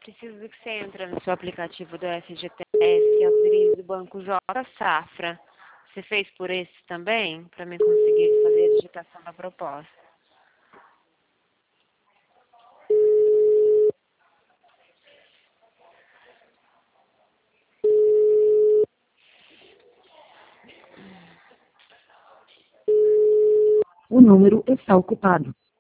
Preciso que você entre no seu aplicativo do FGTS e autorize o Banco J Safra. Você fez por esse também? Para mim conseguir fazer a digitação da proposta. O número está ocupado.